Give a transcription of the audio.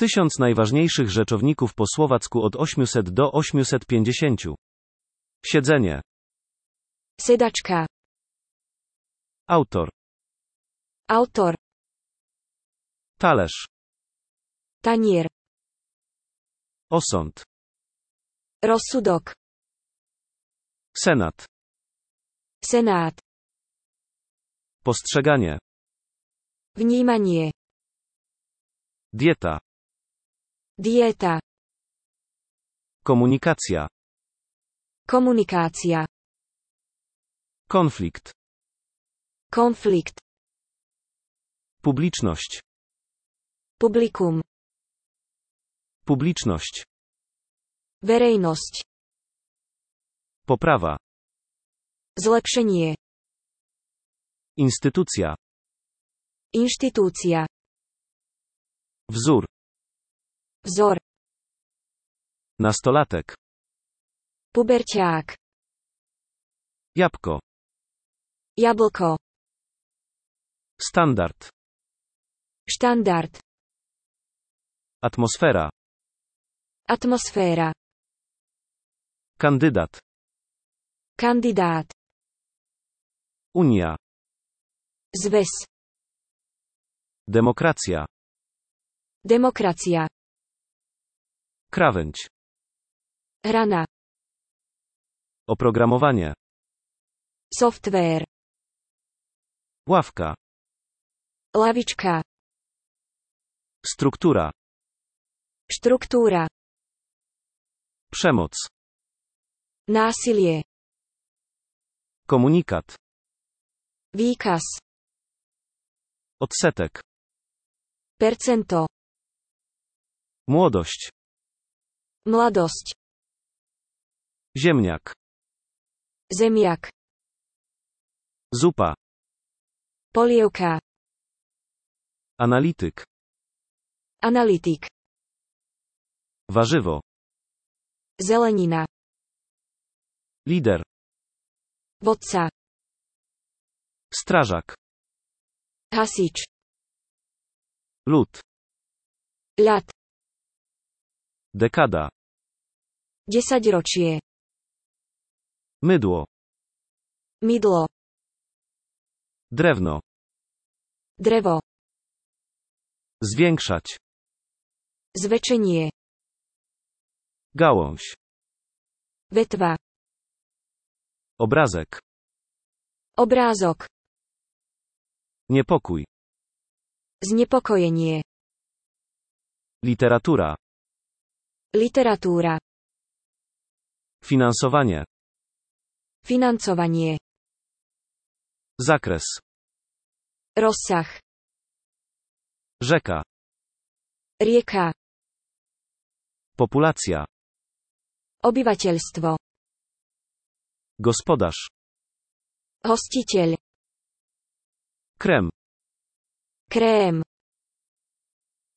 1000 najważniejszych rzeczowników po słowacku od 800 do 850. Siedzenie. Sedačka. Autor. Autor. Talerz. Tanier. Osąd. Rozsudok. Senat. Senát. Postrzeganie. Vnímanie. Dieta. Dieta. Komunikacja. Komunikácia. Konflikt. Konflikt. Publiczność. Publikum. Publiczność. Verejnosť. Poprawa. Zlepšenie. Instytucja. Inštitúcia. Wzór. Vzor. Nastolatek. Puberťák. Jabłko. Jablko. Standard. Štandard. Atmosfera. Atmosféra. Kandydat. Kandidát. Unia. Zväz. Demokracja. Demokracia. Krawędź. Hrana. Oprogramowanie. Software. Ławka. Lavička. Struktura. Štruktúra. Przemoc. Násilie. Komunikat. Výkaz. Odsetek. Percento. Młodość. Mladosť. Ziemniak. Zemiak. Zupa. Polievka. Analityk. Analytik. Warzywo. Zelenina. Lider. Vodca. Strażak. Hasič. Lud. Ľad. Dekada. Desaťročie. Mydło. Mydlo. Drewno. Drevo. Zwiększać. Zväčšenie. Gałąź. Vetva. Obrazek. Obrázok. Niepokój. Znepokojenie. Literatura. Literatúra. Finansowanie. Financovanie. Zakres. Rozsah. Rzeka. Rieka. Populacja. Obyvateľstvo. Gospodarz. Hostiteľ. Krem. Krém.